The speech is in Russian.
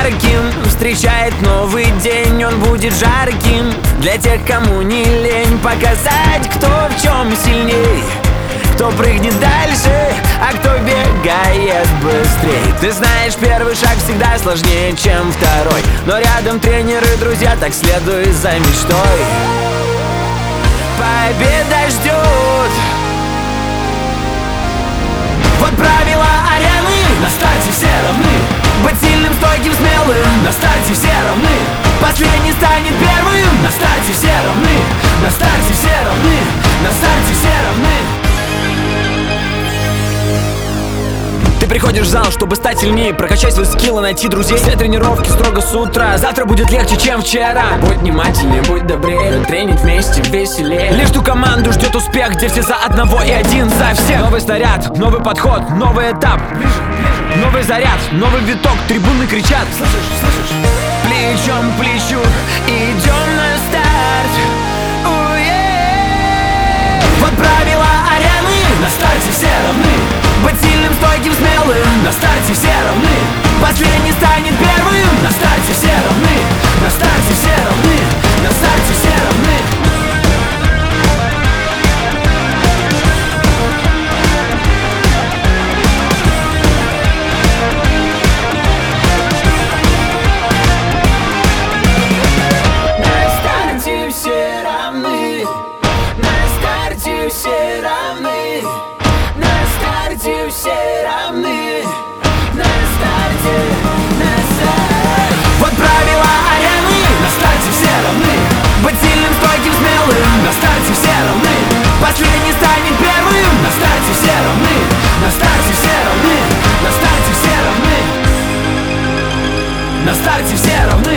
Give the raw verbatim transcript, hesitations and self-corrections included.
ярким, встречает новый день, он будет жарким для тех, кому не лень показать, кто в чем сильней, кто прыгнет дальше, а кто бегает быстрей. Ты знаешь, первый шаг всегда сложнее, чем второй, но рядом тренеры, друзья, так следуй за мечтой. Победа ждет. Вот правила арены, на старте все равны. Быть сильным, стойким, смелым, на старте все равны. Последний станет первым, на старте все равны. На старте все равны, на старте все равны. Ты приходишь в зал, чтобы стать сильнее, прокачать свои скиллы, найти друзей. Все тренировки строго с утра, завтра будет легче, чем вчера. Будь внимательнее, будь добрее, тренить вместе веселее. Лишь ту команду ждет успех, где все за одного и один за всех. Новый снаряд, новый подход, новый этап, новый заряд, новый виток, трибуны кричат. Слышишь, слышишь? Плечом к плечу идем на старт. У-е-е. Вот правила арены, на старте все равны. Быть сильным, стойким, смелым, на старте все равны. Последний станет первым, на старте все равны. На старте все равны, на старте все равны. На старте все равны. На старте все равны. На старте все равны. На старте, на старте. Вот правила арены, на старте все равны. Быть сильным, стойким, смелым, на старте все равны. Последний станет первым, на старте все равны. На старте все равны, на старте все равны. На старте все равны.